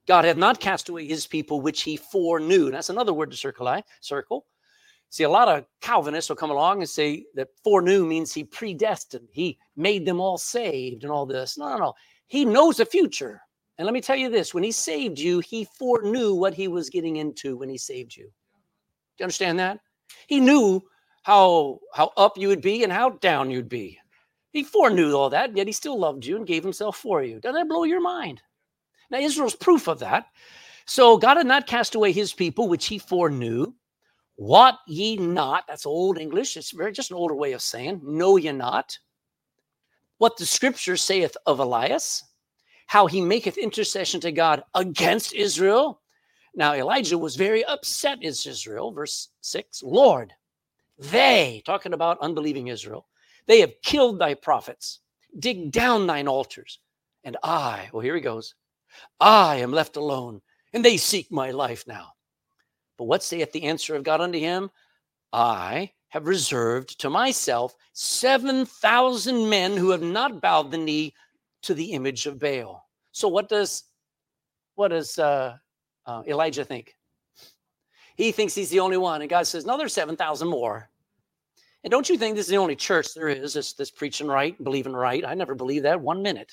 God hath not cast away his people, which he foreknew. That's another word to circle. See, a lot of Calvinists will come along and say that foreknew means he predestined. He made them all saved and all this. No. He knows the future. And let me tell you this, when he saved you, he foreknew what he was getting into when he saved you. Do you understand that? He knew how up you would be and how down you'd be. He foreknew all that, yet he still loved you and gave himself for you. Doesn't that blow your mind? Now, Israel's proof of that. So God had not cast away his people, which he foreknew. Wot ye not? That's old English. It's just an older way of saying, know ye not what the scripture saith of Elias, how he maketh intercession to God against Israel. Now, Elijah was very upset at Israel. Verse 6, Lord, they, talking about unbelieving Israel, they have killed thy prophets, dig down thine altars, and I, well, here he goes, I am left alone, and they seek my life now. But what saith the answer of God unto him? I have reserved to myself 7,000 men who have not bowed the knee to the image of Baal. So what does Elijah think? He thinks he's the only one. And God says, no, there's 7,000 more. And don't you think this is the only church there is, this preaching right, believing right? I never believed that 1 minute.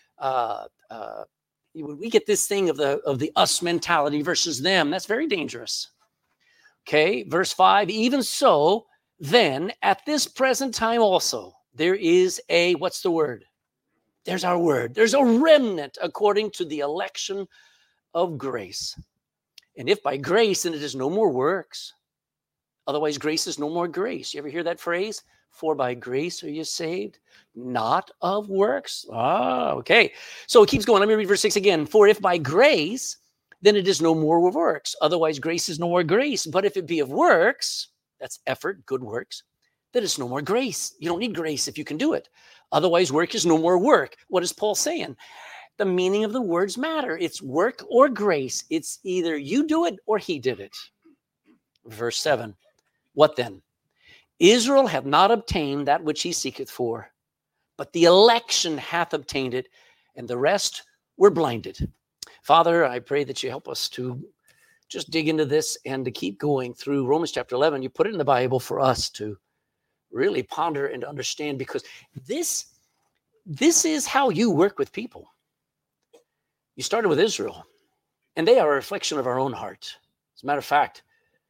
We get this thing of the us mentality versus them. That's very dangerous. Okay, verse 5, even so, then at this present time also, there is a, what's the word? There's our word. There's a remnant according to the election of grace. And if by grace, then it is no more works. Otherwise, grace is no more grace. You ever hear that phrase? For by grace are you saved, not of works. Okay. So it keeps going. Let me read verse 6 again. For if by grace, then it is no more works. Otherwise, grace is no more grace. But if it be of works, that's effort, good works, then it's no more grace. You don't need grace if you can do it. Otherwise, work is no more work. What is Paul saying? The meaning of the words matter. It's work or grace. It's either you do it or he did it. Verse 7. What then? Israel hath not obtained that which he seeketh for, but the election hath obtained it, and the rest were blinded. Father, I pray that you help us to just dig into this and to keep going through Romans chapter 11. You put it in the Bible for us to really ponder and understand, because this is how you work with people. You started with Israel, and they are a reflection of our own heart. As a matter of fact,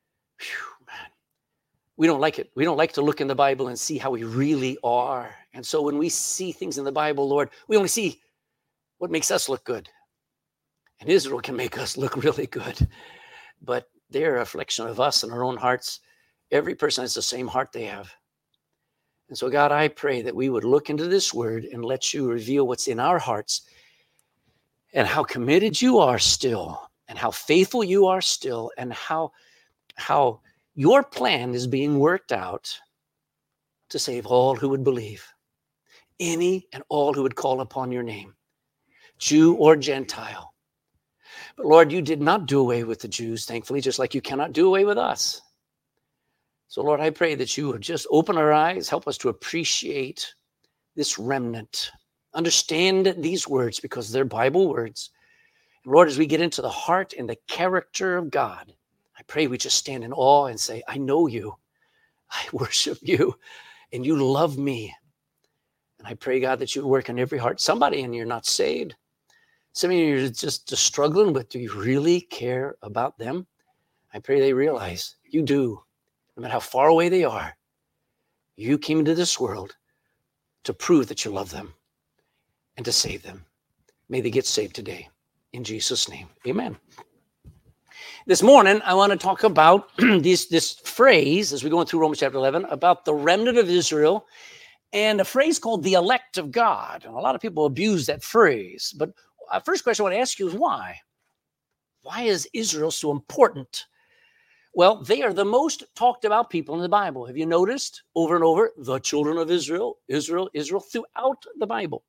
we don't like it. We don't like to look in the Bible and see how we really are. And so when we see things in the Bible, Lord, we only see what makes us look good. And Israel can make us look really good. But they're a reflection of us and our own hearts. Every person has the same heart they have. And so, God, I pray that we would look into this word and let you reveal what's in our hearts and how committed you are still, and how faithful you are still, and how your plan is being worked out to save all who would believe, any and all who would call upon your name, Jew or Gentile. But Lord, you did not do away with the Jews, thankfully, just like you cannot do away with us. So Lord, I pray that you would just open our eyes, help us to appreciate this remnant, understand these words because they're Bible words. And Lord, as we get into the heart and the character of God, I pray we just stand in awe and say, I know you, I worship you, and you love me. And I pray, God, that you would work in every heart. Somebody in here not saved. Some of you are just struggling with, do you really care about them? I pray they realize you do. No matter how far away they are, you came into this world to prove that you love them and to save them. May they get saved today. In Jesus' name, amen. This morning, I want to talk about this phrase, as we're going through Romans chapter 11, about the remnant of Israel, and a phrase called the elect of God. And a lot of people abuse that phrase. But first question I want to ask you is why? Why is Israel so important? Well, they are the most talked about people in the Bible. Have you noticed over and over, the children of Israel, Israel, Israel, throughout the Bible?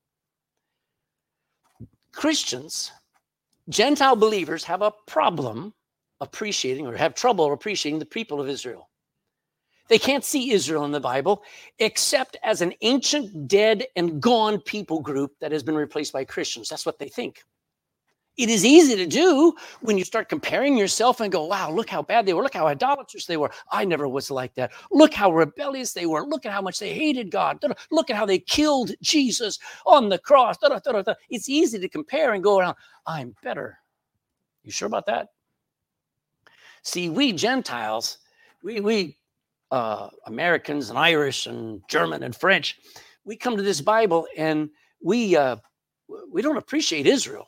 Christians, Gentile believers have a problem appreciating, or have trouble appreciating, the people of Israel. They can't see Israel in the Bible except as an ancient, dead, and gone people group that has been replaced by Christians. That's what they think. It is easy to do when you start comparing yourself and go, wow, look how bad they were. Look how idolatrous they were. I never was like that. Look how rebellious they were. Look at how much they hated God. Look at how they killed Jesus on the cross. It's easy to compare and go around, I'm better. You sure about that? See, we Gentiles, we Americans and Irish and German and French, we come to this Bible and we don't appreciate Israel.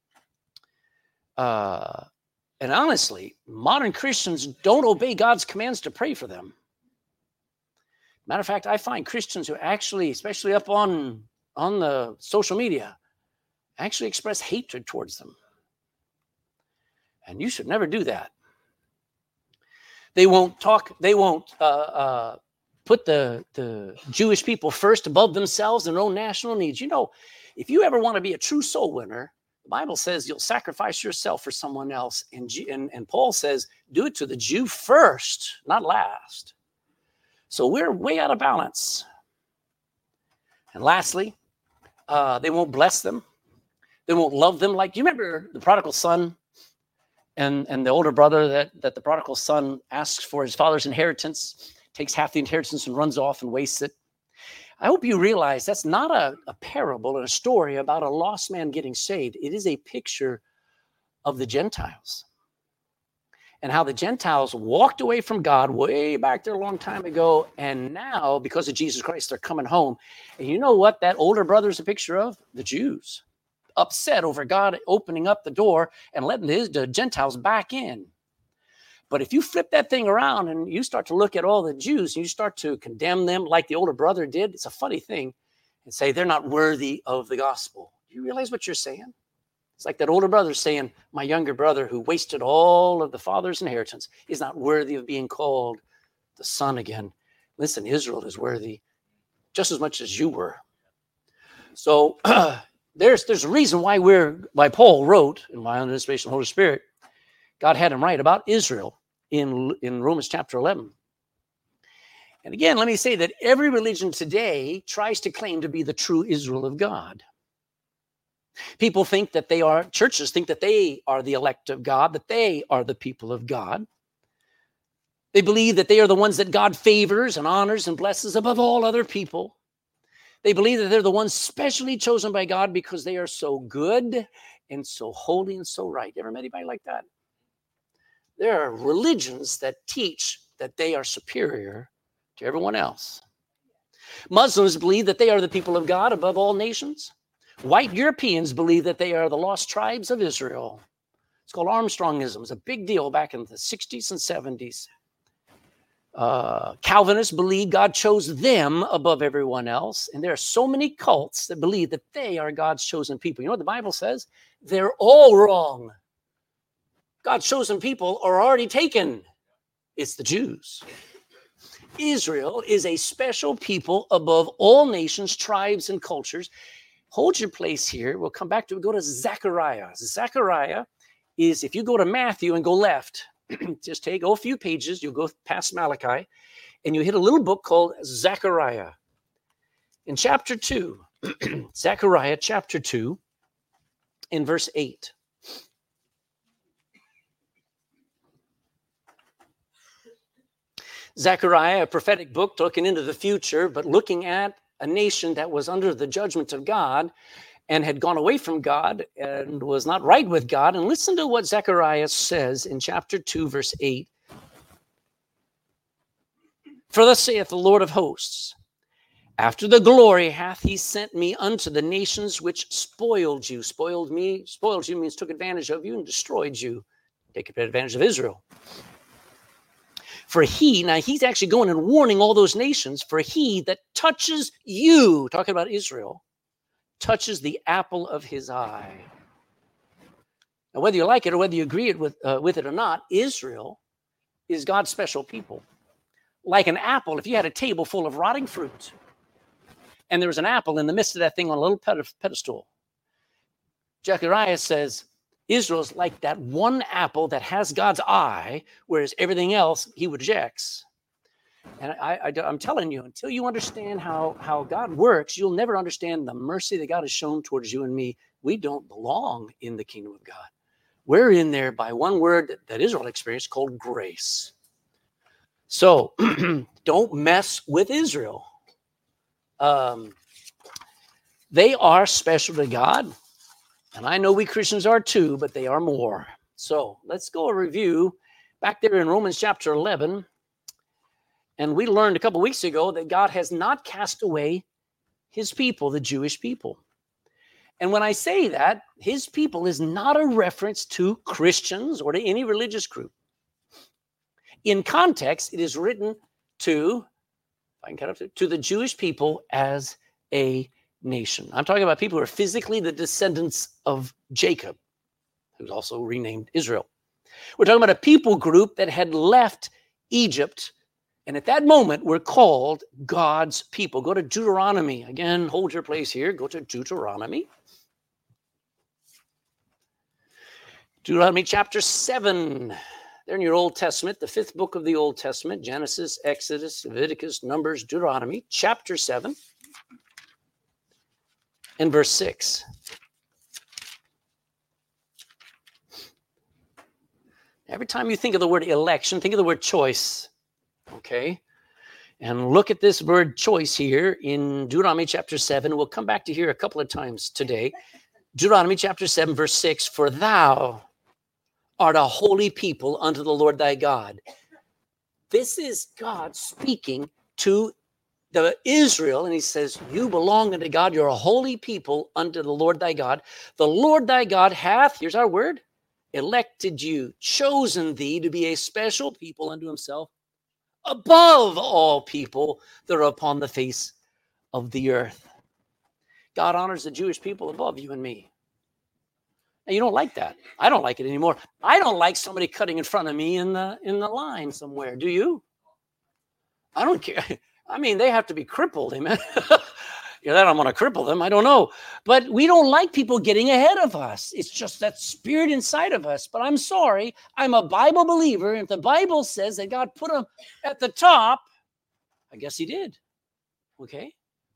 And honestly, modern Christians don't obey God's commands to pray for them. Matter of fact, I find Christians who actually, especially up on the social media, actually express hatred towards them. And you should never do that. They won't put the Jewish people first above themselves and their own national needs. You know, if you ever want to be a true soul winner, the Bible says you'll sacrifice yourself for someone else. And Paul says, do it to the Jew first, not last. So we're way out of balance. And lastly, they won't bless them. They won't love them. Like, you remember the prodigal son and the older brother that the prodigal son asks for his father's inheritance, takes half the inheritance and runs off and wastes it. I hope you realize that's not a parable and a story about a lost man getting saved. It is a picture of the Gentiles and how the Gentiles walked away from God way back there a long time ago. And now, because of Jesus Christ, they're coming home. And you know what that older brother is a picture of? The Jews. Upset over God opening up the door and letting the Gentiles back in. But if you flip that thing around and you start to look at all the Jews and you start to condemn them like the older brother did, it's a funny thing, and say they're not worthy of the gospel. Do you realize what you're saying? It's like that older brother saying, my younger brother who wasted all of the father's inheritance is not worthy of being called the son again. Listen, Israel is worthy just as much as you were. So there's a reason why Paul wrote, in my own inspiration of the Holy Spirit, God had him write about Israel in Romans chapter 11. And again, let me say that every religion today tries to claim to be the true Israel of God. Churches think that they are the elect of God, that they are the people of God. They believe that they are the ones that God favors and honors and blesses above all other people. They believe that they're the ones specially chosen by God because they are so good and so holy and so right. You ever met anybody like that? There are religions that teach that they are superior to everyone else. Muslims believe that they are the people of God above all nations. White Europeans believe that they are the lost tribes of Israel. It's called Armstrongism. It's a big deal back in the 60s and 70s. Calvinists believe God chose them above everyone else. And there are so many cults that believe that they are God's chosen people. You know what the Bible says? They're all wrong. God's chosen people are already taken. It's the Jews. Israel is a special people above all nations, tribes, and cultures. Hold your place here. We'll come back to it. Go to Zechariah. Zechariah is, if you go to Matthew and go left, just go a few pages, you'll go past Malachi, and you hit a little book called Zechariah. In chapter 2, Zechariah chapter 2, in verse 8. Zechariah, a prophetic book looking into the future, but looking at a nation that was under the judgment of God and had gone away from God and was not right with God. And listen to what Zechariah says in chapter 2, verse 8. For thus saith the Lord of hosts, after the glory hath he sent me unto the nations which spoiled you. Spoiled you means took advantage of you and destroyed you. Take advantage of Israel. For he's actually going and warning all those nations, for he that touches you, talking about Israel, touches the apple of his eye. Now, whether you like it or whether you agree with it or not, Israel is God's special people. Like an apple, if you had a table full of rotting fruit, and there was an apple in the midst of that thing on a little pedestal, Zechariah says, Israel's like that one apple that has God's eye, whereas everything else he rejects. And I'm telling you, until you understand how God works, you'll never understand the mercy that God has shown towards you and me we don't belong in the kingdom of God. We're in there by one word that Israel experienced called grace. So don't mess with Israel. They are special to God. And I know we Christians are too, but they are more. So let's go a review back there in Romans chapter 11. And we learned a couple weeks ago that God has not cast away his people, the Jewish people. And when I say that, his people is not a reference to Christians or to any religious group. In context, it is written to, if I can cut up to the Jewish people as a nation. I'm talking about people who are physically the descendants of Jacob, who's also renamed Israel. We're talking about a people group that had left Egypt, and at that moment were called God's people. Go to Deuteronomy. Again, hold your place here. Go to Deuteronomy. Deuteronomy chapter 7. They're in your Old Testament, the fifth book of the Old Testament, Genesis, Exodus, Leviticus, Numbers, Deuteronomy, chapter 7, and verse 6. Every time you think of the word election, think of the word choice, okay? And look at this word choice here in Deuteronomy chapter 7. We'll come back to here a couple of times today. Deuteronomy chapter 7, verse 6, for thou art a holy people unto the Lord thy God. This is God speaking to the Israel, and he says, you belong unto God. You're a holy people unto the Lord thy God. The Lord thy God hath, here's our word, elected you, chosen thee to be a special people unto himself, above all people that are upon the face of the earth. God honors the Jewish people above you and me. Now, you don't like that. I don't like it anymore. I don't like somebody cutting in front of me in the line somewhere. Do you? I don't care. I mean, they have to be crippled, amen. That I'm going to cripple them. I don't know. But we don't like people getting ahead of us. It's just that spirit inside of us. But I'm sorry. I'm a Bible believer. If the Bible says that God put them at the top, I guess he did. Okay.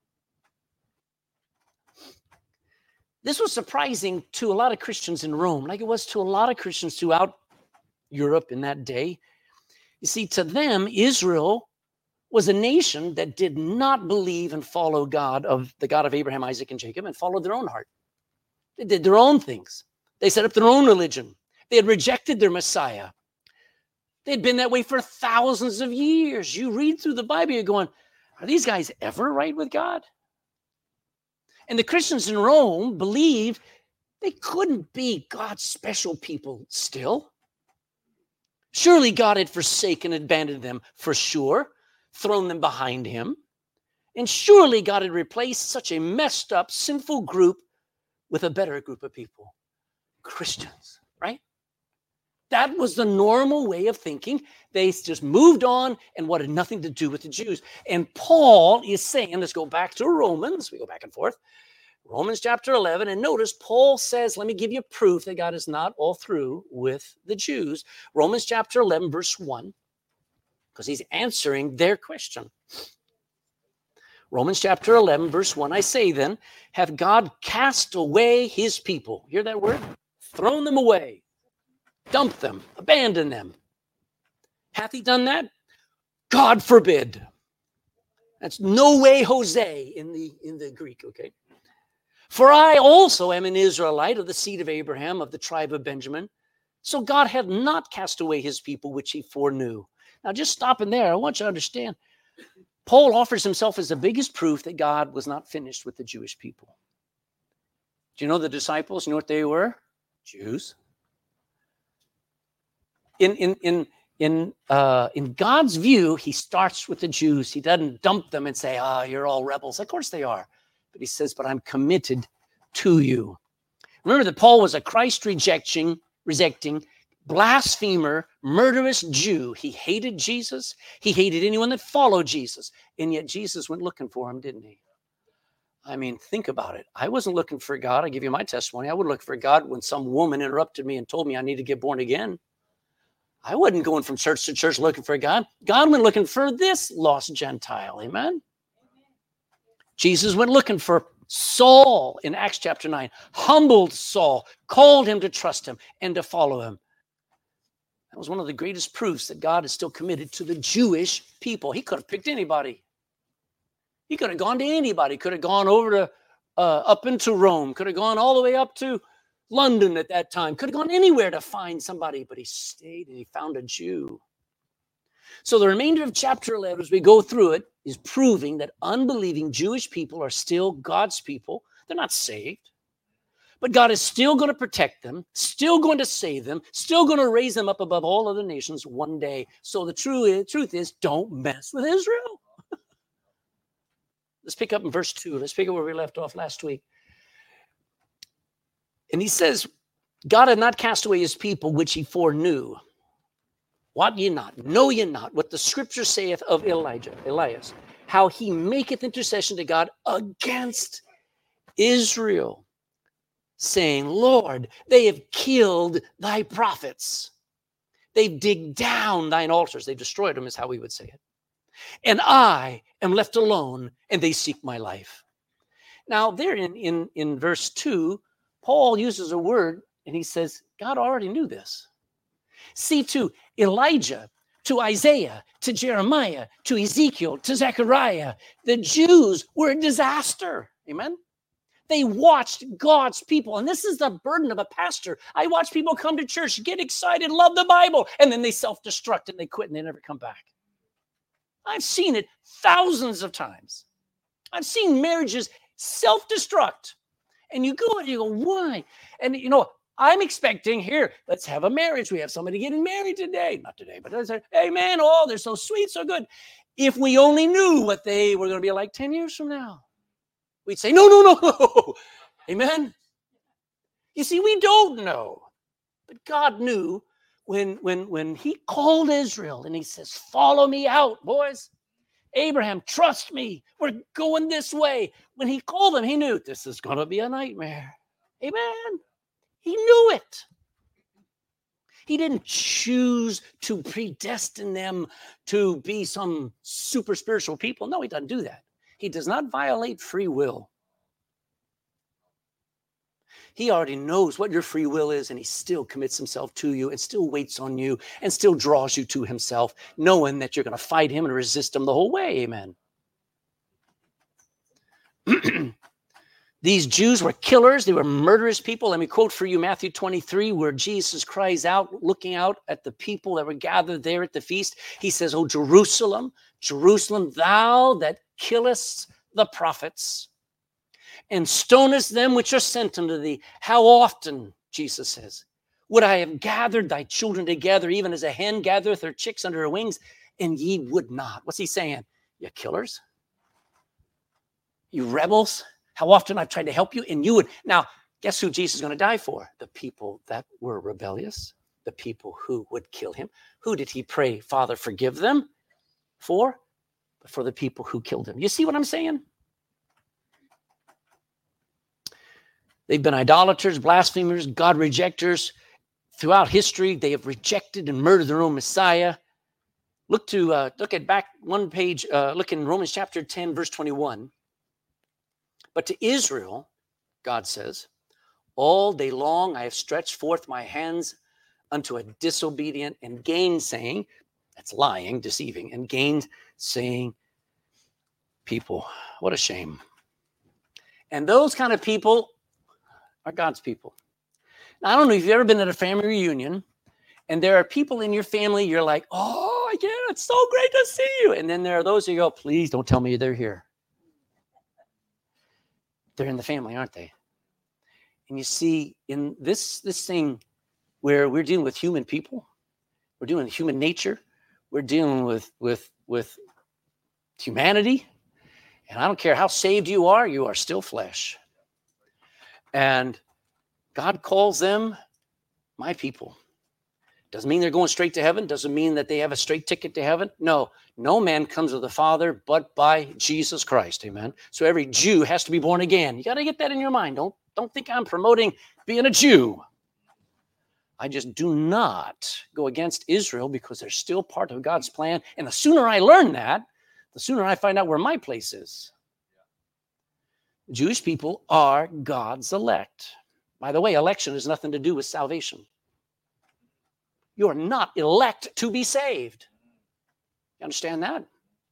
This was surprising to a lot of Christians in Rome, like it was to a lot of Christians throughout Europe in that day. You see, to them, Israel was a nation that did not believe and follow God, of the God of Abraham, Isaac, and Jacob, and followed their own heart. They did their own things. They set up their own religion. They had rejected their Messiah. They had been that way for thousands of years. You read through the Bible, you're going, are these guys ever right with God? And the Christians in Rome believed they couldn't be God's special people still. Surely God had forsaken and abandoned them for sure, thrown them behind him. And surely God had replaced such a messed up, sinful group with a better group of people, Christians, right? That was the normal way of thinking. They just moved on and wanted nothing to do with the Jews. And Paul is saying, let's go back to Romans. We go back and forth. Romans chapter 11. And notice Paul says, let me give you proof that God is not all through with the Jews. Romans chapter 11, verse 1, because he's answering their question. Romans chapter 11, verse 1, I say then, hath God cast away his people? Hear that word? Thrown them away. Dump them, abandon them. Hath he done that? God forbid. That's no way Jose in the Greek, okay? For I also am an Israelite of the seed of Abraham, of the tribe of Benjamin. So God had not cast away his people, which he foreknew. Now just stopping there, I want you to understand, Paul offers himself as the biggest proof that God was not finished with the Jewish people. Do you know the disciples? You know what they were? Jews. In God's view, he starts with the Jews. He doesn't dump them and say, you're all rebels. Of course they are. But he says, but I'm committed to you. Remember that Paul was a Christ rejecting, blasphemer, murderous Jew. He hated Jesus. He hated anyone that followed Jesus. And yet Jesus went looking for him, didn't he? I mean, think about it. I wasn't looking for God. I give you my testimony. I would look for God when some woman interrupted me and told me I need to get born again. I wasn't going from church to church looking for God. God went looking for this lost Gentile. Amen? Jesus went looking for Saul, in Acts chapter 9, humbled Saul, called him to trust him and to follow him. That was one of the greatest proofs that God is still committed to the Jewish people. He could have picked anybody. He could have gone to anybody. Could have gone over to up into Rome. Could have gone all the way up to London at that time. Could have gone anywhere to find somebody, but he stayed and he found a Jew. So the remainder of chapter 11, as we go through it, is proving that unbelieving Jewish people are still God's people. They're not saved. But God is still going to protect them, still going to save them, still going to raise them up above all other nations one day. So the truth is, don't mess with Israel. Let's pick up in verse 2. Let's pick up where we left off last week. And he says, God had not cast away his people, which he foreknew. Wot ye not? Know ye not what the scripture saith of Elias, how he maketh intercession to God against Israel, saying, Lord, they have killed thy prophets. They've digged down thine altars. They've destroyed them, is how we would say it. And I am left alone, and they seek my life. Now, there in verse 2, Paul uses a word, and he says, God already knew this. See, to Elijah, to Isaiah, to Jeremiah, to Ezekiel, to Zechariah, the Jews were a disaster. Amen? They watched God's people. And this is the burden of a pastor. I watch people come to church, get excited, love the Bible, and then they self-destruct and they quit and they never come back. I've seen it thousands of times. I've seen marriages self-destruct. And you go and you go, why? And you know, I'm expecting here, let's have a marriage. We have somebody getting married today. Not today, but I say, hey man, oh, they're so sweet, so good. If we only knew what they were going to be like 10 years from now, we'd say, no. Amen. You see, we don't know. But God knew when he called Israel and he says, follow me out, boys. Abraham, trust me. We're going this way. When he called them, he knew this is going to be a nightmare. Amen. He knew it. He didn't choose to predestine them to be some super spiritual people. No, he doesn't do that. He does not violate free will. He already knows what your free will is, and he still commits himself to you and still waits on you and still draws you to himself, knowing that you're going to fight him and resist him the whole way. Amen. These Jews were killers. They were murderous people. Let me quote for you Matthew 23, where Jesus cries out, looking out at the people that were gathered there at the feast. He says, "O Jerusalem, Jerusalem, thou that killest the prophets and stonest them which are sent unto thee. How often," Jesus says, "would I have gathered thy children together, even as a hen gathereth her chicks under her wings, and ye would not." What's he saying? You killers? You rebels? How often I've tried to help you, and you would. Now, guess who Jesus is going to die for? The people that were rebellious, the people who would kill him. Who did he pray, Father, forgive them for? But for the people who killed him. You see what I'm saying? They've been idolaters, blasphemers, God rejectors. Throughout history, they have rejected and murdered their own Messiah. Look at back one page, look in Romans chapter 10, verse 21. But to Israel, God says, all day long I have stretched forth my hands unto a disobedient and gainsaying, that's lying, deceiving, and gainsaying people. What a shame. And those kind of people are God's people. Now, I don't know if you've ever been at a family reunion, and there are people in your family, you're like, oh, yeah, it's so great to see you. And then there are those who go, please don't tell me they're here. They're in the family, aren't they? And you see, in this thing where we're dealing with human people, we're dealing with human nature, we're dealing with humanity, and I don't care how saved you are still flesh. And God calls them my people. Doesn't mean they're going straight to heaven. Doesn't mean that they have a straight ticket to heaven. No man comes to the Father but by Jesus Christ. Amen. So every Jew has to be born again. You got to get that in your mind. Don't think I'm promoting being a Jew. I just do not go against Israel because they're still part of God's plan. And the sooner I learn that, the sooner I find out where my place is. Jewish people are God's elect. By the way, election has nothing to do with salvation. You are not elect to be saved. You understand that?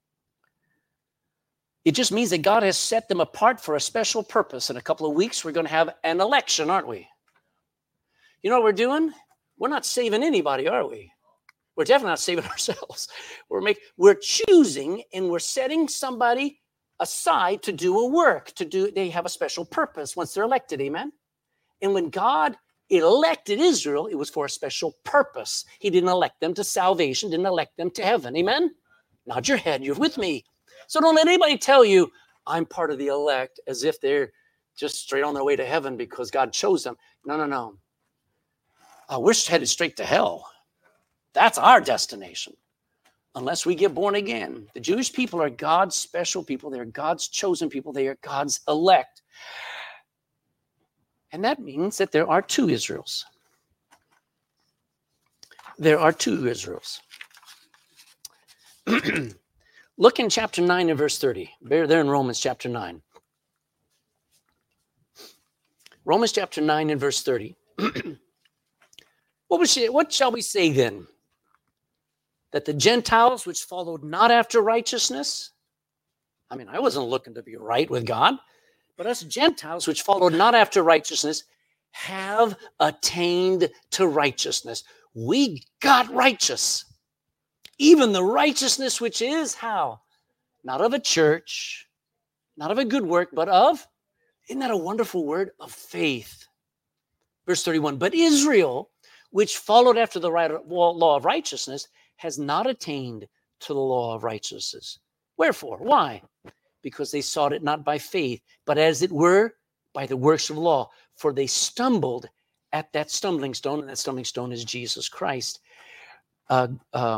It just means that God has set them apart for a special purpose. In a couple of weeks, we're going to have an election, aren't we? You know what we're doing? We're not saving anybody, are we? We're definitely not saving ourselves. We're choosing and we're setting somebody aside to do a work, they have a special purpose once they're elected, amen? And when God elected Israel, it was for a special purpose. He didn't elect them to salvation, didn't elect them to heaven, amen? Nod your head, you're with me. So don't let anybody tell you, I'm part of the elect, as if they're just straight on their way to heaven because God chose them. No. We're headed straight to hell. That's our destination, unless we get born again. The Jewish people are God's special people. They're God's chosen people. They are God's elect. And that means that there are two Israels. There are two Israels. Look in chapter 9 and verse 30. There in Romans chapter 9. Romans chapter 9 and verse 30. What shall we say then? That the Gentiles which followed not after righteousness, I wasn't looking to be right with God, but us Gentiles which followed not after righteousness have attained to righteousness. We got righteous. Even the righteousness which is how? Not of a church, not of a good work, but of, isn't that a wonderful word? Of faith. Verse 31, but Israel, which followed after the law of righteousness, has not attained to the law of righteousness. Wherefore? Why? Because they sought it not by faith, but as it were by the works of law. For they stumbled at that stumbling stone, and that stumbling stone is Jesus Christ. There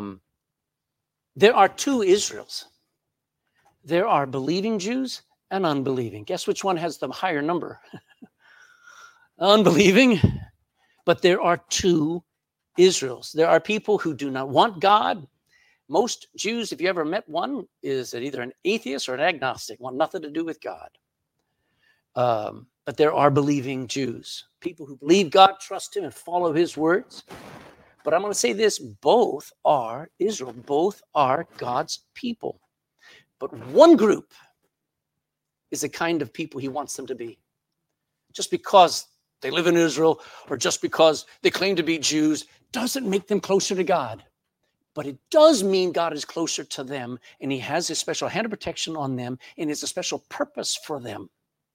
are two Israels. There are believing Jews and unbelieving. Guess which one has the higher number? Unbelieving. But there are two Israels. There are people who do not want God. Most Jews, if you ever met one, is either an atheist or an agnostic, want nothing to do with God. But there are believing Jews, people who believe God, trust him, and follow his words. But I'm going to say this, both are Israel. Both are God's people. But one group is the kind of people he wants them to be. Just because they live in Israel or just because they claim to be Jews doesn't make them closer to God. But it does mean God is closer to them, and he has a special hand of protection on them, and has a special purpose for them.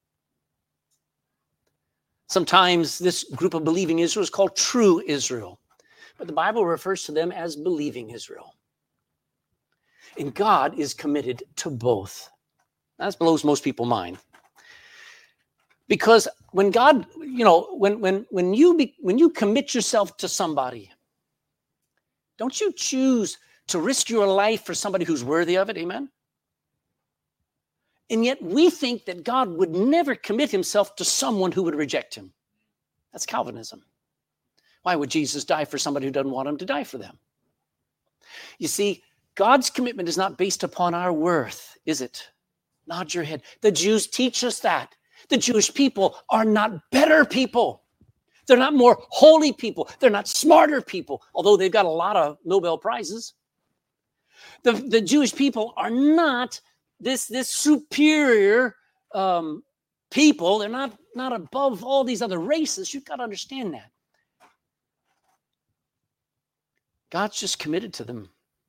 Sometimes this group of believing Israel is called true Israel, but the Bible refers to them as believing Israel. And God is committed to both. That blows most people's mind. Because when God, when you commit yourself to somebody, don't you choose to risk your life for somebody who's worthy of it? Amen. And yet we think that God would never commit himself to someone who would reject him. That's Calvinism. Why would Jesus die for somebody who doesn't want him to die for them? You see, God's commitment is not based upon our worth, is it? Nod your head. The Jews teach us that. The Jewish people are not better people. They're not more holy people. They're not smarter people, although they've got a lot of Nobel Prizes. The Jewish people are not this superior people. They're not above all these other races. You've got to understand that. God's just committed to them.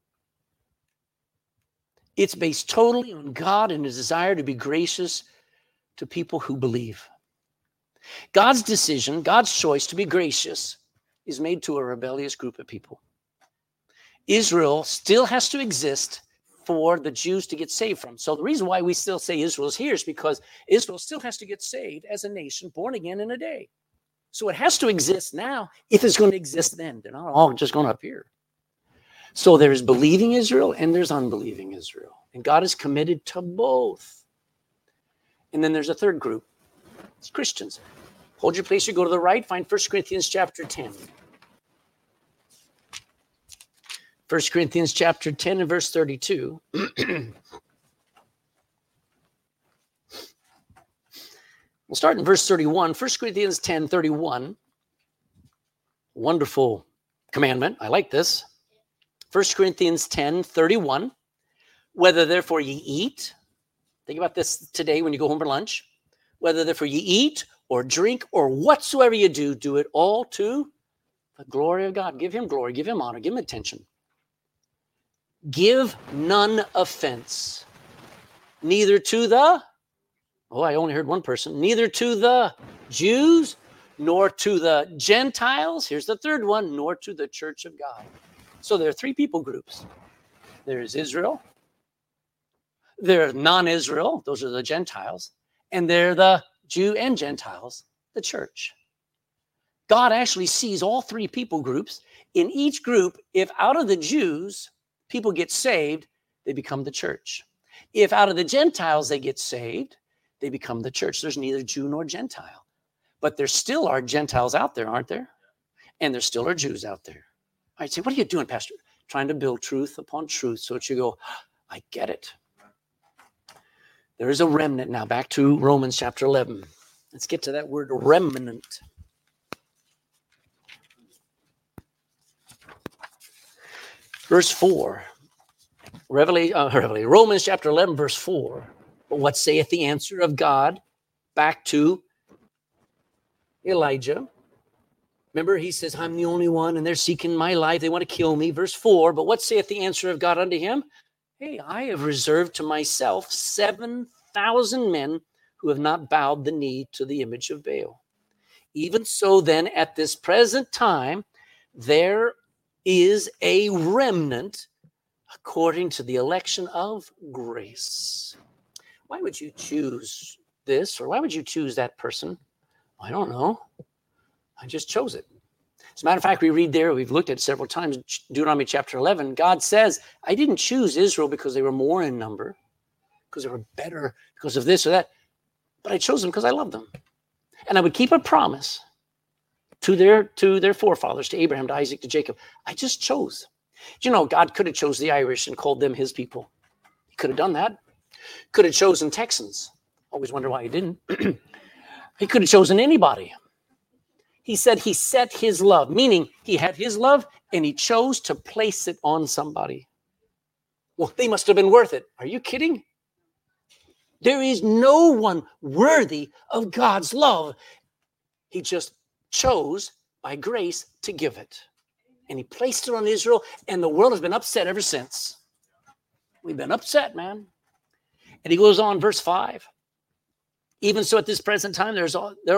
It's based totally on God and his desire to be gracious to people who believe. God's decision, God's choice to be gracious is made to a rebellious group of people. Israel still has to exist for the Jews to get saved from. So the reason why we still say Israel is here is because Israel still has to get saved as a nation, born again in a day. So it has to exist now if it's going to exist then. They're not all just going to appear. So there's believing Israel and there's unbelieving Israel. And God is committed to both. And then there's a third group. It's Christians. Hold your place. You go to the right. Find 1 Corinthians chapter 10. 1 Corinthians chapter 10 and verse 32. We'll start in verse 31, 1 Corinthians 10:31. Wonderful commandment. I like this. 1 Corinthians 10:31. Whether therefore ye eat, think about this today when you go home for lunch. Whether therefore ye eat or drink or whatsoever you do, do it all to the glory of God. Give him glory, give him honor, give him attention. Give none offense, neither to the, I only heard one person, neither to the Jews, nor to the Gentiles, here's the third one, nor to the church of God. So there are three people groups. There's Israel, there's non-Israel, those are the Gentiles, and they're the Jew and Gentiles, the church. God actually sees all three people groups. In each group, if out of the Jews, people get saved, they become the church. If out of the Gentiles they get saved, they become the church. There's neither Jew nor Gentile. But there still are Gentiles out there, aren't there? And there still are Jews out there. I'd say, what are you doing, Pastor? Trying to build truth upon truth so that you go, I get it. There is a remnant now. Back to Romans chapter 11. Let's get to that word remnant. Verse 4. Romans chapter 11, verse 4. But what saith the answer of God? Back to Elijah. Remember, he says, I'm the only one, and they're seeking my life. They want to kill me. Verse 4, but what saith the answer of God unto him? Hey, I have reserved to myself 7,000 men who have not bowed the knee to the image of Baal. Even so then, at this present time, there is a remnant according to the election of grace. Why would you choose this, or why would you choose that person? I don't know. I just chose it. As a matter of fact, we read there, we've looked at it several times, Deuteronomy chapter 11, God says, I didn't choose Israel because they were more in number, because they were better, because of this or that, but I chose them because I love them. And I would keep a promise to their forefathers, to Abraham, to Isaac, to Jacob. I just chose. You know, God could have chose the Irish and called them his people. He could have done that. Could have chosen Texans. Always wonder why he didn't. He could have chosen anybody. He said he set his love, meaning he had his love and he chose to place it on somebody. Well, they must have been worth it. Are you kidding? There is no one worthy of God's love. He just chose by grace to give it. And he placed it on Israel, and the world has been upset ever since. We've been upset, man. And he goes on, verse 5. Even so, at this present time, there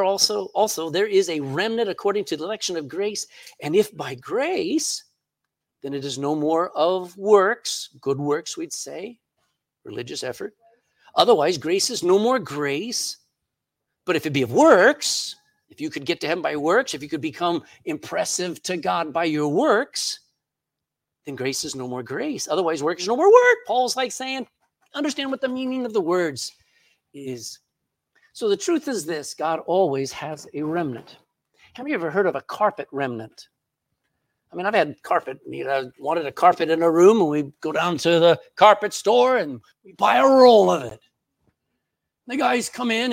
is a remnant according to the election of grace. And if by grace, then it is no more of works, good works, we'd say, religious effort. Otherwise, grace is no more grace. But if it be of works, if you could get to heaven by works, if you could become impressive to God by your works, then grace is no more grace. Otherwise, work is no more work. Paul's like saying, understand what the meaning of the words is. So the truth is this, God always has a remnant. Have you ever heard of a carpet remnant? I mean, I've had carpet, I wanted a carpet in a room, and we go down to the carpet store and we buy a roll of it. The guys come in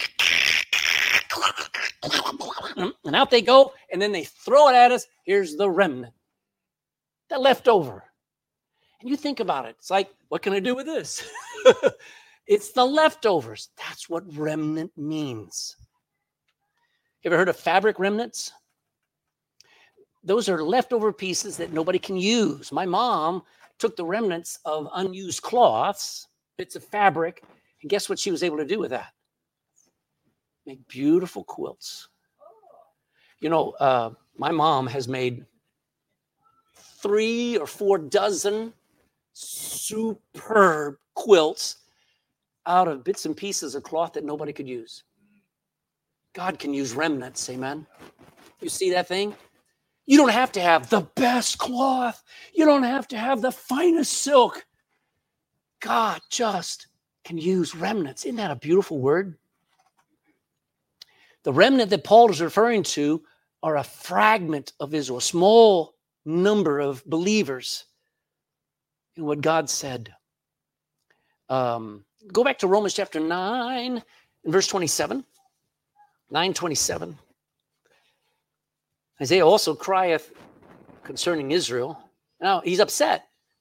and out they go, and then they throw it at us. Here's the remnant, the leftover. And you think about it. It's like, what can I do with this? It's the leftovers. That's what remnant means. You ever heard of fabric remnants? Those are leftover pieces that nobody can use. My mom took the remnants of unused cloths, bits of fabric, and guess what she was able to do with that? Make beautiful quilts. You know, my mom has made 3 or 4 dozen superb quilts out of bits and pieces of cloth that nobody could use. God can use remnants, amen? You see that thing? You don't have to have the best cloth. You don't have to have the finest silk. God just can use remnants. Isn't that a beautiful word? The remnant that Paul is referring to are a fragment of Israel, a small number of believers in what God said. Go back to Romans chapter 9 and verse 27. 9:27. Isaiah also crieth concerning Israel. Now, he's upset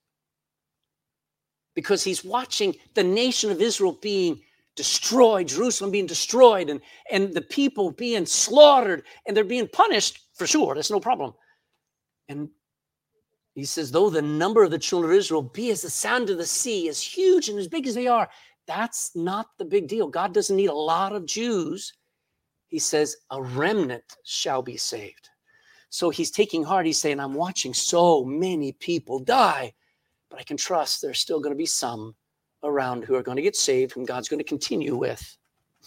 because he's watching the nation of Israel being destroyed, Jerusalem being destroyed, and the people being slaughtered, and they're being punished for sure. That's no problem. And he says, though the number of the children of Israel be as the sand of the sea, as huge and as big as they are, that's not the big deal. God doesn't need a lot of Jews. He says, a remnant shall be saved. So he's taking heart. He's saying, I'm watching so many people die, but I can trust there's still going to be some around who are going to get saved, whom God's going to continue with.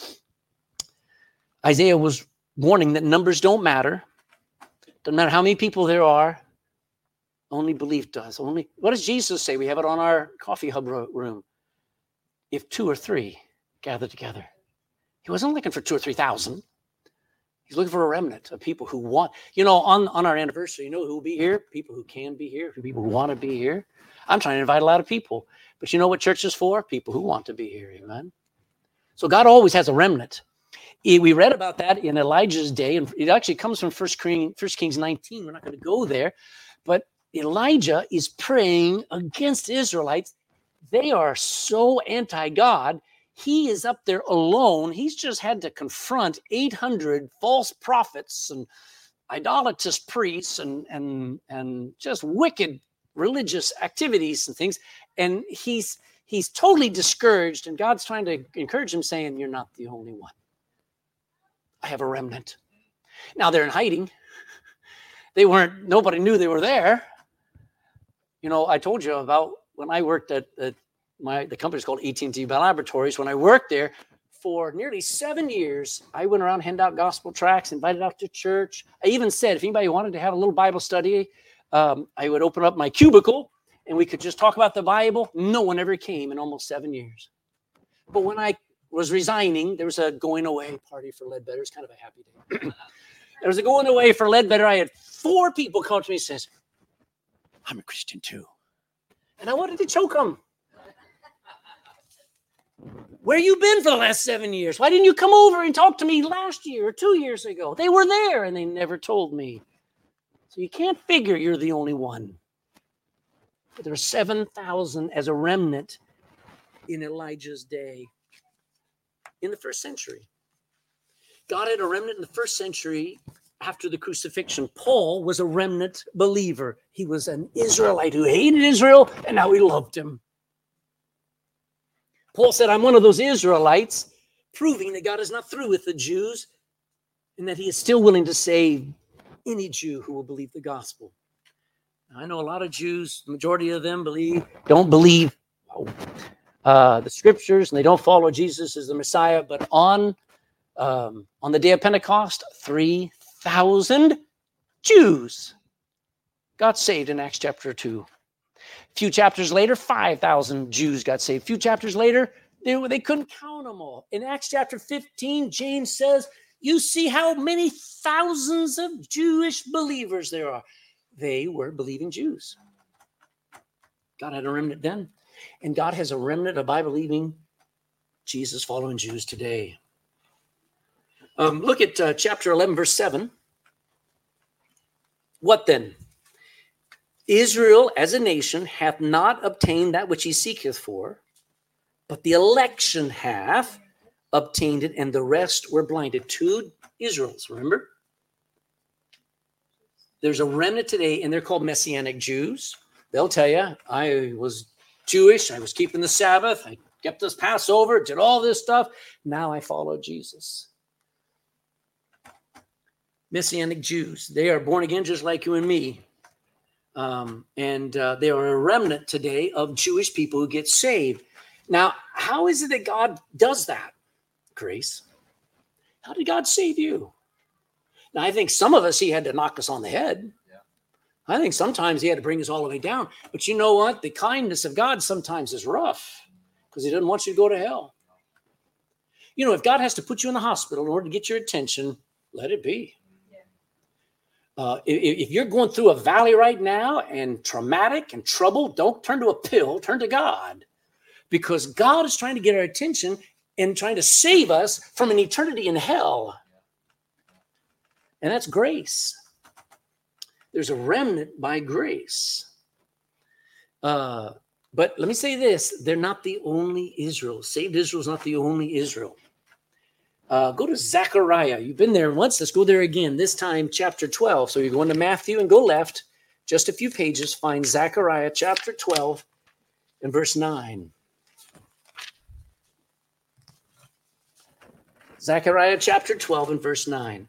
Isaiah was warning that numbers don't matter. Doesn't matter how many people there are. Only belief does. What does Jesus say? We have it on our coffee hub room. If 2 or 3 gather together. He wasn't looking for 2,000 or 3,000. He's looking for a remnant of people who want, on our anniversary, who will be here? People who can be here, people who want to be here. I'm trying to invite a lot of people. But you know what church is for? People who want to be here. Amen. So God always has a remnant. We read about that in Elijah's day, and it actually comes from 1 Kings 19. We're not going to go there. But Elijah is praying against the Israelites. They are so anti-God. He is up there alone. He's just had to confront 800 false prophets and idolatrous priests and just wicked religious activities and things. And he's totally discouraged. And God's trying to encourage him, saying, you're not the only one. I have a remnant. Now they're in hiding. Nobody knew they were there. I told you about when I worked at the company's called AT&T Laboratories. When I worked there for nearly 7 years, I went around, handed out gospel tracts, invited out to church. I even said, if anybody wanted to have a little Bible study, I would open up my cubicle and we could just talk about the Bible. No one ever came in almost 7 years. But when I was resigning, there was a going away party for Ledbetter. It's kind of a happy day. There was a going away for Ledbetter. I had 4 people come to me and says, I'm a Christian too. And I wanted to choke them. Where you been for the last 7 years? Why didn't you come over and talk to me last year or 2 years ago? They were there and they never told me. So you can't figure you're the only one. But there are 7,000 as a remnant in Elijah's day in the first century. God had a remnant in the first century after the crucifixion. Paul was a remnant believer. He was an Israelite who hated Israel, and now he loved him. Paul said, I'm one of those Israelites, proving that God is not through with the Jews and that he is still willing to save any Jew who will believe the gospel. Now, I know a lot of Jews, the majority of them don't believe the scriptures, and they don't follow Jesus as the Messiah. But on the day of Pentecost, 3,000 Jews got saved in Acts chapter 2. A few chapters later, 5,000 Jews got saved. A few chapters later, they couldn't count them all. In Acts chapter 15, James says, you see how many thousands of Jewish believers there are. They were believing Jews. God had a remnant then, and God has a remnant of Bible-believing, Jesus-following Jews today. Look at chapter 11, verse 7. What then? Israel as a nation hath not obtained that which he seeketh for, but the election hath obtained it, and the rest were blinded. 2 Israels, remember? There's a remnant today, and they're called Messianic Jews. They'll tell you, I was Jewish, I was keeping the Sabbath, I kept this Passover, did all this stuff. Now I follow Jesus. Messianic Jews, they are born again just like you and me. They are a remnant today of Jewish people who get saved. Now, how is it that God does that? Grace. How did God save you? Now, I think some of us, he had to knock us on the head. Yeah. I think sometimes he had to bring us all the way down. But you know what? The kindness of God sometimes is rough because he doesn't want you to go to hell. If God has to put you in the hospital in order to get your attention, let it be. If you're going through a valley right now and traumatic and trouble, don't turn to a pill, turn to God. Because God is trying to get our attention and trying to save us from an eternity in hell. And that's grace. There's a remnant by grace. But let me say this. They're not the only Israel. Saved Israel is not the only Israel. Go to Zechariah. You've been there once. Let's go there again. This time, chapter 12. So you're going to Matthew and go left. Just a few pages. Find Zechariah chapter 12 and verse 9. Zechariah chapter 12 and verse 9.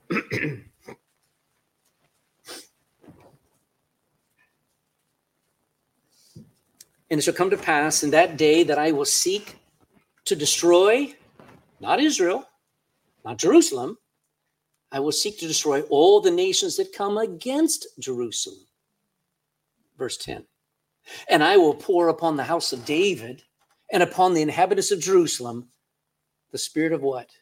And it shall come to pass in that day that I will seek to destroy, not Israel, not Jerusalem. I will seek to destroy all the nations that come against Jerusalem. Verse 10. And I will pour upon the house of David and upon the inhabitants of Jerusalem the spirit of what?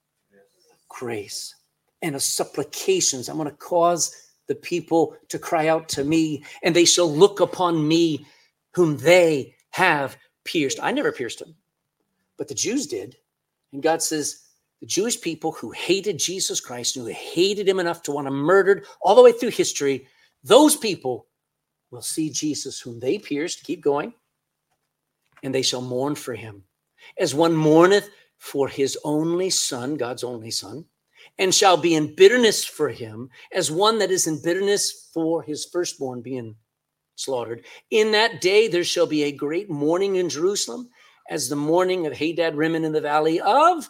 Grace and of supplications. I'm going to cause the people to cry out to me, and they shall look upon me whom they have pierced. I never pierced him, but the Jews did. And God says, the Jewish people who hated Jesus Christ, who hated him enough to want to murder all the way through history, those people will see Jesus whom they pierced. Keep going. And they shall mourn for him as one mourneth for his only son, God's only son, and shall be in bitterness for him as one that is in bitterness for his firstborn being slaughtered. In that day there shall be a great mourning in Jerusalem, as the mourning of Hadad Rimmon in the valley of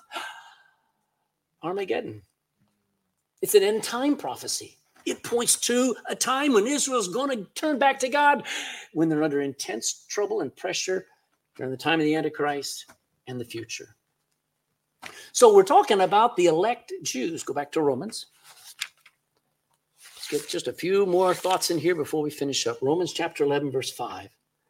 Armageddon. It's an end time prophecy. It points to a time when Israel's going to turn back to God, when they're under intense trouble and pressure during the time of the Antichrist and the future. So we're talking about the elect Jews. Go back to Romans. Let's get just a few more thoughts in here before we finish up. Romans chapter 11, verse 5.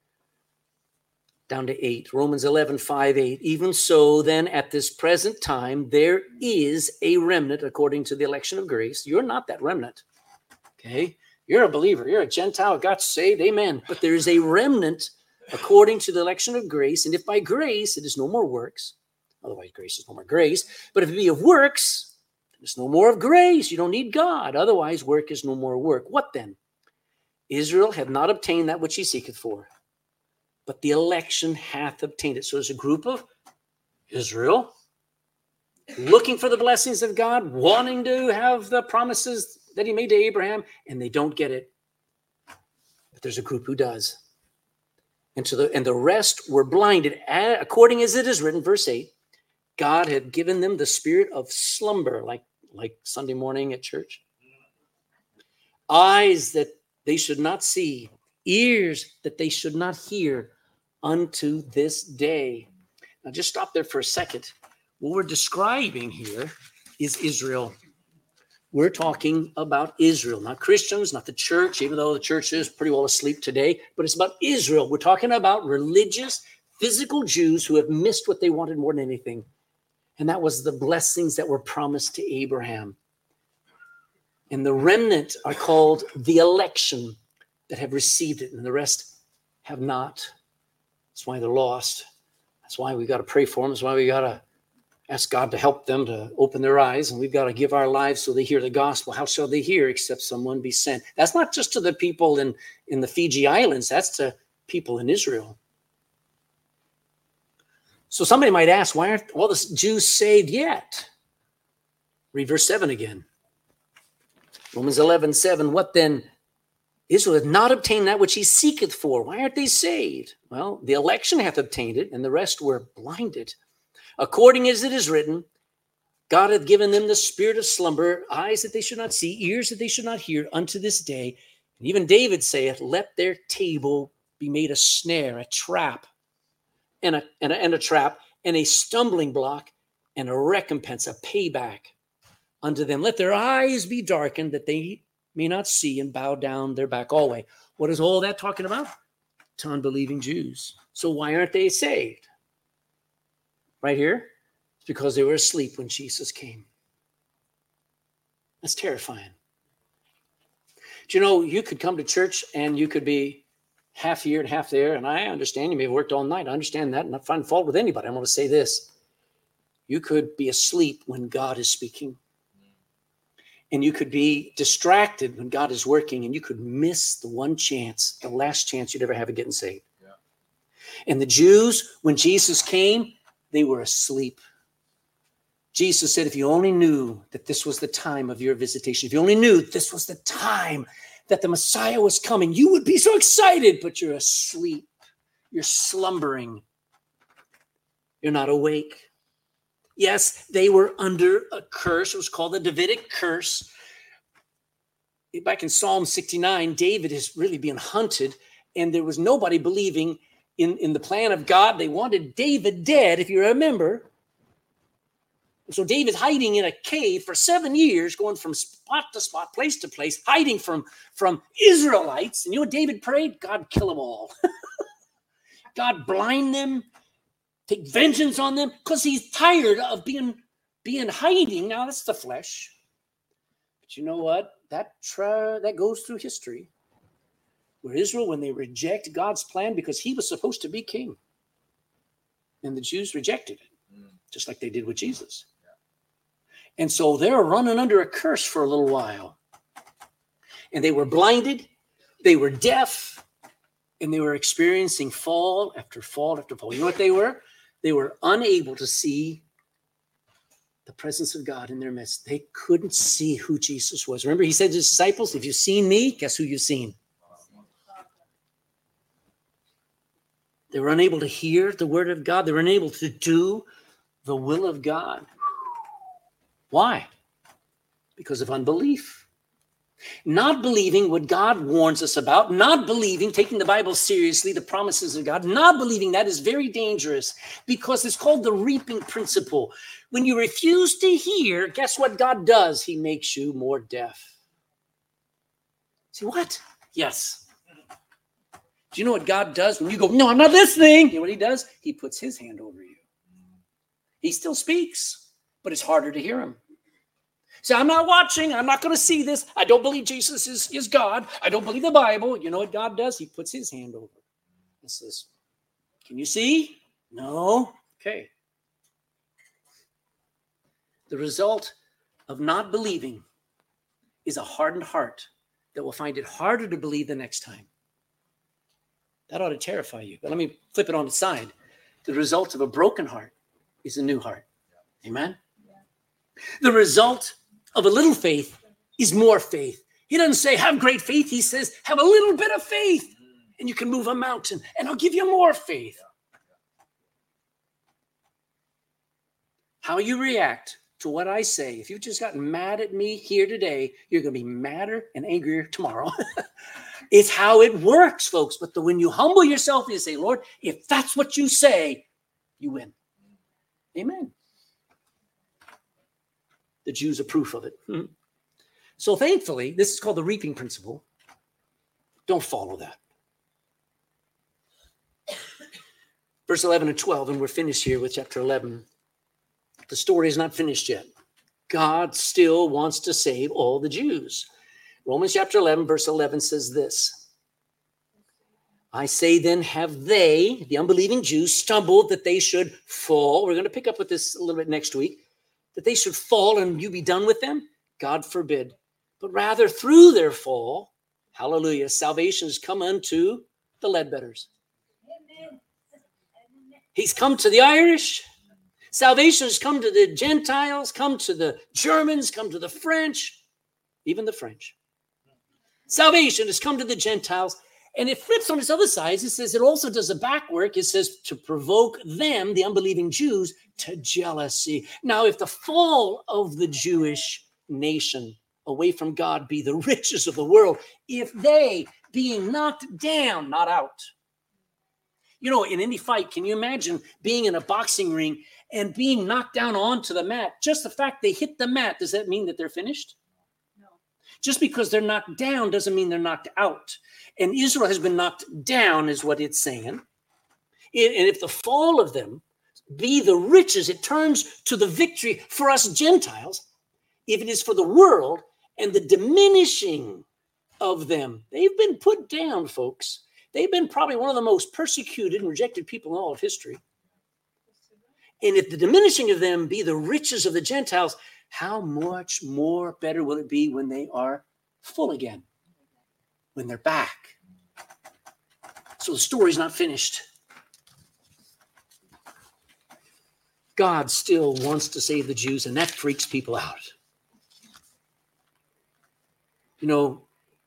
Down to 8. Romans 11, 5, 8. Even so, then, at this present time, there is a remnant according to the election of grace. You're not that remnant. Okay? You're a believer. You're a Gentile. Got saved. Amen. But there is a remnant according to the election of grace. And if by grace, it is no more works. Otherwise, grace is no more grace. But if it be of works, there's no more of grace. You don't need God. Otherwise, work is no more work. What then? Israel hath not obtained that which he seeketh for, but the election hath obtained it. So there's a group of Israel looking for the blessings of God, wanting to have the promises that he made to Abraham, and they don't get it. But there's a group who does. And the rest were blinded, according as it is written, verse 8, God had given them the spirit of slumber, like Sunday morning at church. Eyes that they should not see, ears that they should not hear unto this day. Now just stop there for a second. What we're describing here is Israel. We're talking about Israel, not Christians, not the church, even though the church is pretty well asleep today, but it's about Israel. We're talking about religious, physical Jews who have missed what they wanted more than anything. And that was the blessings that were promised to Abraham. And the remnant are called the election that have received it, and the rest have not. That's why they're lost. That's why we got to pray for them. That's why we got to ask God to help them to open their eyes, and we've got to give our lives so they hear the gospel. How shall they hear except someone be sent? That's not just to the people in the Fiji Islands. That's to people in Israel. So somebody might ask, why aren't all the Jews saved yet? Read verse 7 again. Romans 11, 7. What then? Israel hath not obtained that which he seeketh for. Why aren't they saved? Well, the election hath obtained it, and the rest were blinded. According as it is written, God hath given them the spirit of slumber, eyes that they should not see, ears that they should not hear, unto this day. And even David saith, let their table be made a snare, a trap, and a trap, and a stumbling block, and a recompense, a payback unto them. Let their eyes be darkened, that they may not see, and bow down their back always. What is all that talking about? To unbelieving Jews. So why aren't they saved? Right here, it's because they were asleep when Jesus came. That's terrifying. Do you know, you could come to church and you could be half here and half there, and I understand you may have worked all night. I understand that, and not find fault with anybody. I want to say this. You could be asleep when God is speaking. And you could be distracted when God is working, and you could miss the one chance, the last chance you'd ever have of getting saved. Yeah. And the Jews, when Jesus came, they were asleep. Jesus said, if you only knew that this was the time of your visitation, if you only knew this was the time that the Messiah was coming, you would be so excited, but you're asleep. You're slumbering. You're not awake. Yes, they were under a curse. It was called the Davidic curse. Back in Psalm 69, David is really being hunted, and there was nobody believing in the plan of God. They wanted David dead, if you remember. So David's hiding in a cave for 7 years, going from spot to spot, place to place, hiding from Israelites. And you know what David prayed? God, kill them all. God, blind them. Take vengeance on them, because he's tired of being hiding. Now, that's the flesh. But you know what? That goes through history. Where Israel, when they reject God's plan, because he was supposed to be king. And the Jews rejected it, just like they did with Jesus. And so they're running under a curse for a little while. And they were blinded. They were deaf. And they were experiencing fall after fall after fall. You know what they were? They were unable to see the presence of God in their midst. They couldn't see who Jesus was. Remember, he said to his disciples, if you've seen me, guess who you've seen? They were unable to hear the word of God. They were unable to do the will of God. Why? Because of unbelief. Not believing what God warns us about, not believing, taking the Bible seriously, the promises of God, not believing that is very dangerous, because it's called the reaping principle. When you refuse to hear, guess what God does? He makes you more deaf. See what? Yes. Do you know what God does when you go, no, I'm not listening? You know what he does? He puts his hand over you. He still speaks, but it's harder to hear him. So I'm not watching. I'm not going to see this. I don't believe Jesus is God. I don't believe the Bible. You know what God does? He puts his hand over and says, can you see? No. Okay. The result of not believing is a hardened heart that will find it harder to believe the next time. That ought to terrify you. But let me flip it on its side. The result of a broken heart is a new heart. Amen? The result of a little faith is more faith. He doesn't say have great faith. He says have a little bit of faith and you can move a mountain, and I'll give you more faith. How you react to what I say, if you've just gotten mad at me here today, you're going to be madder and angrier tomorrow. It's how it works, folks. But when you humble yourself and you say, Lord, if that's what you say, you win. Amen. The Jews are proof of it. So thankfully, this is called the reaping principle. Don't follow that. Verse 11 and 12, and we're finished here with chapter 11. The story is not finished yet. God still wants to save all the Jews. Romans chapter 11, verse 11 says this. I say then, have they, the unbelieving Jews, stumbled that they should fall? We're going to pick up with this a little bit next week. That they should fall and you be done with them? God forbid. But rather through their fall, hallelujah, salvation has come unto the Ledbetters. Amen. He's come to the Irish. Salvation has come to the Gentiles, come to the Germans, come to the French, even the French. Salvation has come to the Gentiles. And it flips on its other side. It says it also does a back work. It says to provoke them, the unbelieving Jews, to jealousy. Now, if the fall of the Jewish nation away from God be the riches of the world, if they, being knocked down, not out. You know, in any fight, can you imagine being in a boxing ring and being knocked down onto the mat? Just the fact they hit the mat, does that mean that they're finished? No. Just because they're knocked down doesn't mean they're knocked out. And Israel has been knocked down, is what it's saying. And if the fall of them be the riches, it turns to the victory for us Gentiles. If it is for the world and the diminishing of them, they've been put down, folks. They've been probably one of the most persecuted and rejected people in all of history. And if the diminishing of them be the riches of the Gentiles, how much more better will it be when they are full again, when they're back? So the story's not finished. God still wants to save the Jews, and that freaks people out. You know,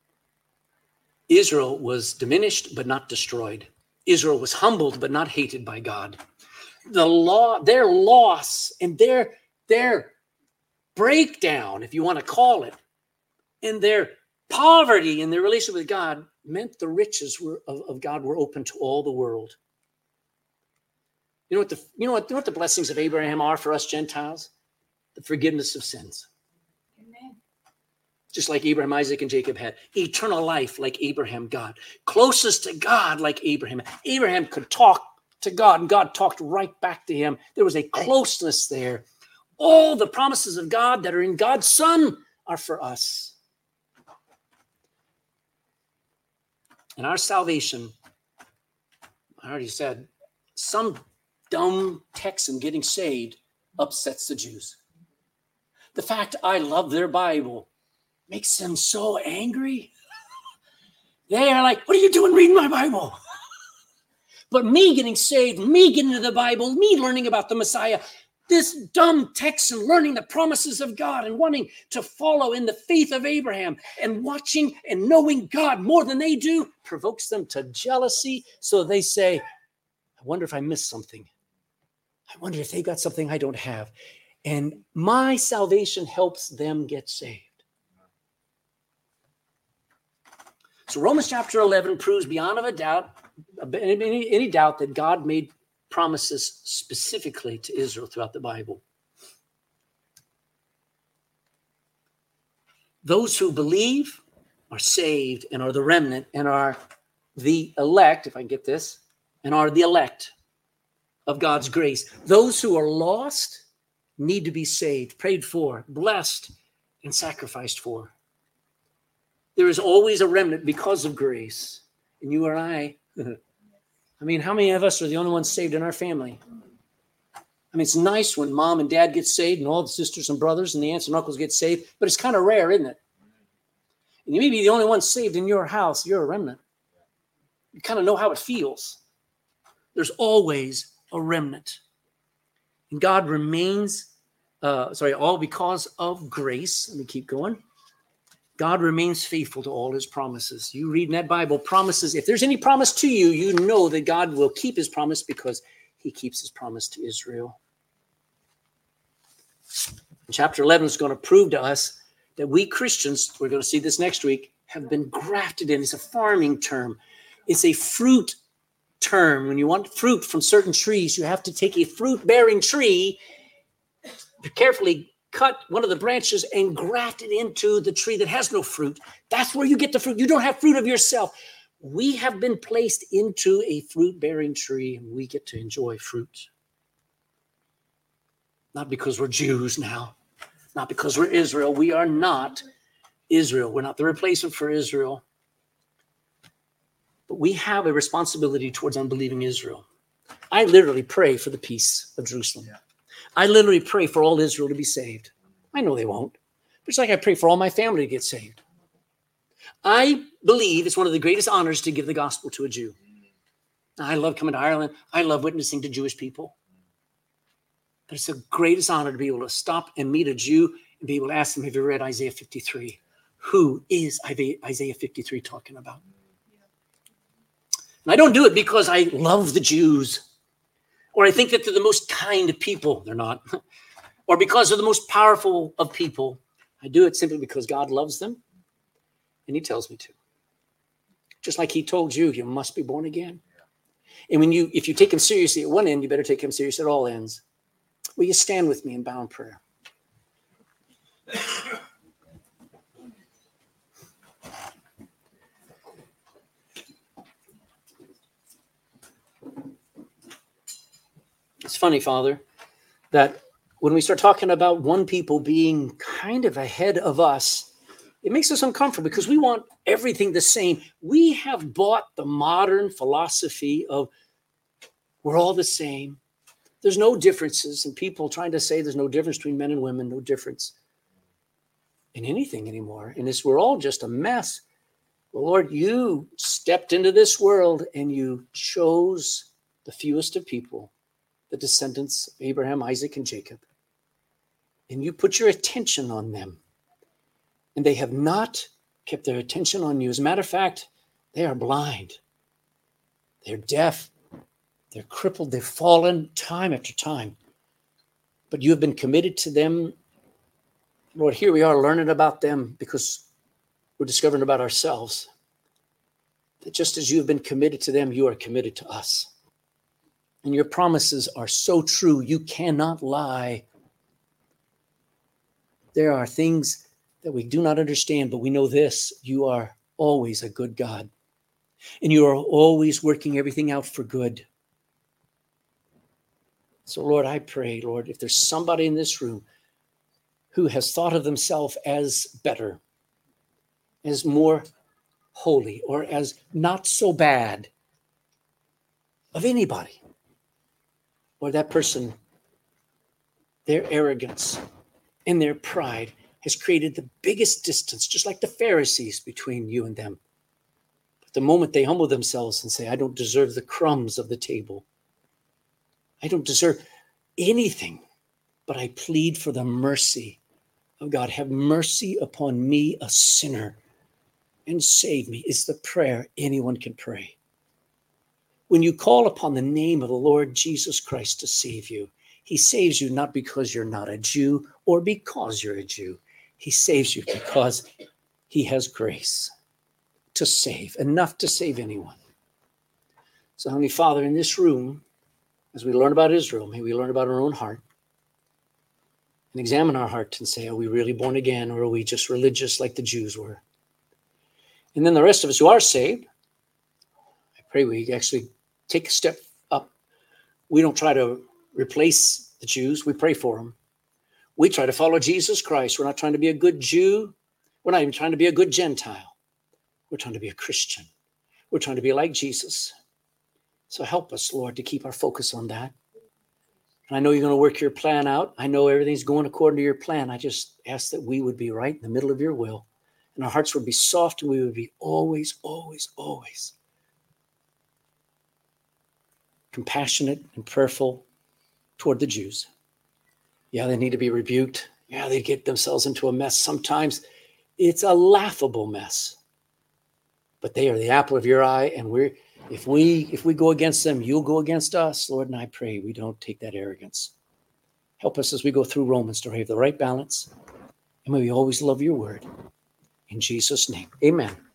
Israel was diminished but not destroyed. Israel was humbled but not hated by God. Their loss and their breakdown, if you want to call it, and their poverty in their relationship with God meant the riches of God were open to all the world. You know what the blessings of Abraham are for us Gentiles? The forgiveness of sins. Amen. Just like Abraham, Isaac, and Jacob had. Eternal life like Abraham got. Closest to God like Abraham. Abraham could talk to God, and God talked right back to him. There was a closeness there. All the promises of God that are in God's Son are for us. And our salvation, I already said, some dumb Texan getting saved upsets the Jews. The fact I love their Bible makes them so angry. They are like, what are you doing reading my Bible? But me getting saved, me getting into the Bible, me learning about the Messiah, this dumb Texan learning the promises of God and wanting to follow in the faith of Abraham and watching and knowing God more than they do provokes them to jealousy. So they say, I wonder if I missed something. I wonder if they got something I don't have. And my salvation helps them get saved. So Romans chapter 11 proves beyond any doubt that God made promises specifically to Israel throughout the Bible. Those who believe are saved and are the remnant and are the elect, if I can get this, and are the elect of God's grace. Those who are lost need to be saved, prayed for, blessed, and sacrificed for. There is always a remnant because of grace. And you or I mean, how many of us are the only ones saved in our family? I mean, it's nice when mom and dad get saved and all the sisters and brothers and the aunts and uncles get saved, but it's kind of rare, isn't it? And you may be the only one saved in your house. You're a remnant. You kind of know how it feels. There's always a remnant. And God remains, all because of grace. Let me keep going. God remains faithful to all his promises. You read in that Bible promises. If there's any promise to you, you know that God will keep his promise because he keeps his promise to Israel. And chapter 11 is going to prove to us that we Christians, we're going to see this next week, have been grafted in. It's a farming term. It's a fruit term. When you want fruit from certain trees, you have to take a fruit-bearing tree, carefully cut one of the branches and graft it into the tree that has no fruit. That's where you get the fruit. You don't have fruit of yourself. We have been placed into a fruit-bearing tree, and we get to enjoy fruit. Not because we're Jews now. Not because we're Israel. We are not Israel. We're not the replacement for Israel. But we have a responsibility towards unbelieving Israel. I literally pray for the peace of Jerusalem. Yeah. I literally pray for all Israel to be saved. I know they won't. But it's like I pray for all my family to get saved. I believe it's one of the greatest honors to give the gospel to a Jew. I love coming to Ireland. I love witnessing to Jewish people. But it's the greatest honor to be able to stop and meet a Jew and be able to ask them, have you read Isaiah 53? Who is Isaiah 53 talking about? And I don't do it because I love the Jews, or I think that they're the most kind of people. They're not. Or because they're the most powerful of people. I do it simply because God loves them, and he tells me to. Just like he told you, you must be born again. And if you take him seriously at one end, you better take him serious at all ends. Will you stand with me in bound prayer? It's funny, Father, that when we start talking about one people being kind of ahead of us, it makes us uncomfortable because we want everything the same. We have bought the modern philosophy of we're all the same. There's no differences, and people trying to say there's no difference between men and women, no difference in anything anymore. And we're all just a mess. Well, Lord, you stepped into this world and you chose the fewest of people, the descendants of Abraham, Isaac, and Jacob. And you put your attention on them. And they have not kept their attention on you. As a matter of fact, they are blind. They're deaf. They're crippled. They've fallen time after time. But you have been committed to them. Lord, here we are learning about them because we're discovering about ourselves that just as you have been committed to them, you are committed to us. And your promises are so true. You cannot lie. There are things that we do not understand, but we know this: you are always a good God. And you are always working everything out for good. So, Lord, I pray, Lord, if there's somebody in this room who has thought of themselves as better, as more holy, or as not so bad of anybody, or that person, their arrogance and their pride has created the biggest distance, just like the Pharisees, between you and them. But the moment they humble themselves and say, I don't deserve the crumbs of the table, I don't deserve anything, but I plead for the mercy of God. Have mercy upon me, a sinner, and save me, is the prayer anyone can pray. When you call upon the name of the Lord Jesus Christ to save you, he saves you not because you're not a Jew or because you're a Jew. He saves you because he has grace to save, enough to save anyone. So, Heavenly Father, in this room, as we learn about Israel, may we learn about our own heart and examine our heart and say, are we really born again, or are we just religious like the Jews were? And then the rest of us who are saved, I pray we actually take a step up. We don't try to replace the Jews. We pray for them. We try to follow Jesus Christ. We're not trying to be a good Jew. We're not even trying to be a good Gentile. We're trying to be a Christian. We're trying to be like Jesus. So help us, Lord, to keep our focus on that. And I know you're going to work your plan out. I know everything's going according to your plan. I just ask that we would be right in the middle of your will. And our hearts would be soft, and we would be always, always, always compassionate and prayerful toward the Jews. Yeah, they need to be rebuked. Yeah, they get themselves into a mess. Sometimes it's a laughable mess. But they are the apple of your eye, and if we go against them, you'll go against us, Lord. And I pray we don't take that arrogance. Help us as we go through Romans to have the right balance, and may we always love your word. In Jesus' name, amen.